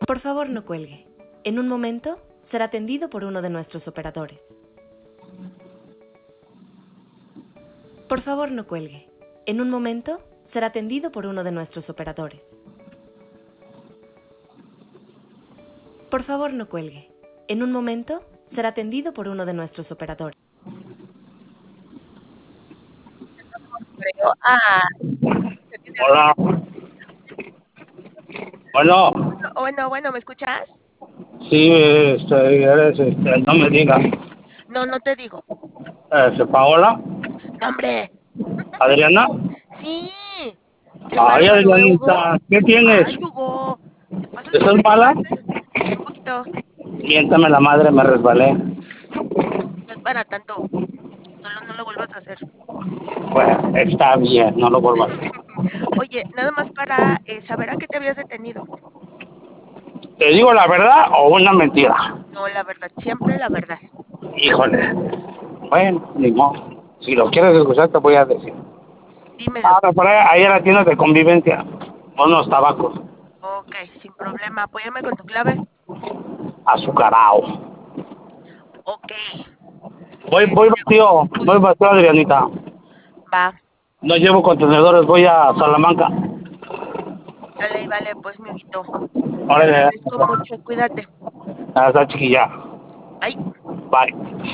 Por favor, no cuelgue. En un momento será atendido por uno de nuestros operadores. Por favor, no cuelgue. En un momento será atendido por uno de nuestros operadores. Por favor, no cuelgue. En un momento será atendido por uno de nuestros operadores. Creo. Ah, Hola. Bueno, bueno, ¿me escuchas? sí, no me digas. No, no te digo. Paola, No, hombre. Adriana. Sí. Qué Ay, bárbaro, ¿eh, Hugo? Adrianita, ¿qué tienes? Ay, Hugo. ¿Te pasas de ¿Estás lanza, mala? Un poquito. Miéntame la madre, me resbalé. No es para tanto. Solo no lo vuelvas a hacer. Bueno, está bien, no lo vuelvo a hacer. Oye, nada más para saber a qué te habías detenido. ¿Te digo la verdad o una mentira? No, la verdad, siempre la verdad. Híjole. Bueno, ni modo. Si lo quieres escuchar, te voy a decir. Dímelo. Me por ahí a la tienda de convivencia. Unos tabacos. Ok, sin problema. Apóyame con tu clave. Azucarao. Ok. Voy vacío, Uy, Adrianita. va. No llevo contenedores, voy a Salamanca. Dale, vale, pues, mi Huguito. Te Órale, agradezco mucho. Cuídate. hasta chiquilla. Bye. Bye.